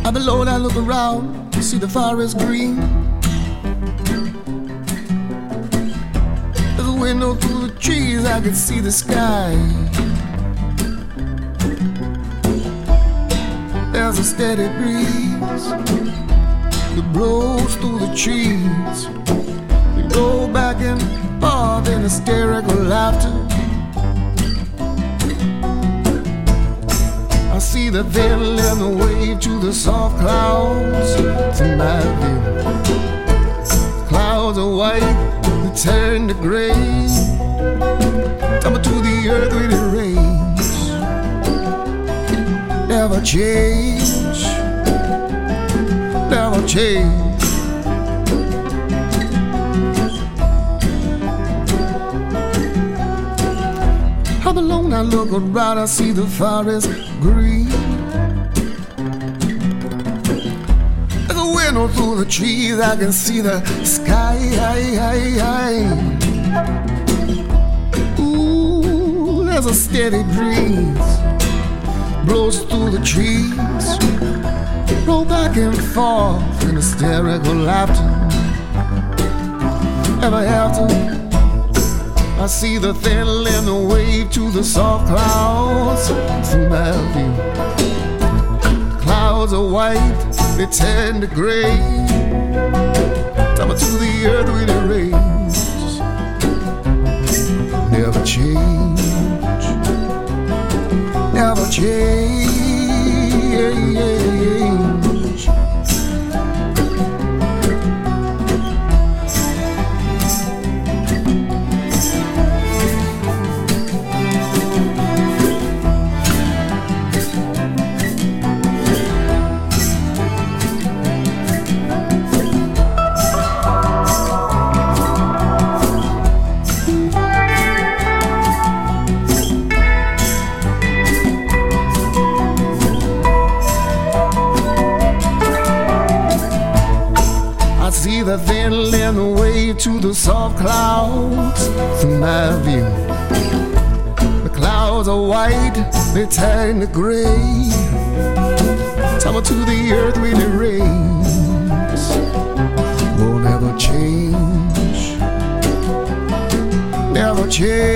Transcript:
I'm alone, I look around, see the forest green. There's a window through the trees, I can see the sky. There's a steady breeze that blows through the trees. We go back and forth in hysterical laughter. I see the veil and the wave to the soft clouds to my view. Clouds are white, they turn to gray, tumble to the earth when it rains. Never change, never change. I'm alone, I look around, I see the forest green. There's a window through the trees, I can see the sky. Ooh, there's a steady breeze, blows through the trees. Roll back and forth in hysterical laughter. Ever after, I see the thin and the wave to the soft clouds to my view. Clouds are white, they turn to gray, tumble to the earth when it rains. Never change, never change. See the thin and the wave to the soft clouds from my view. The clouds are white, they turn to gray, tumble to the earth when it rains. Won't ever change, never change.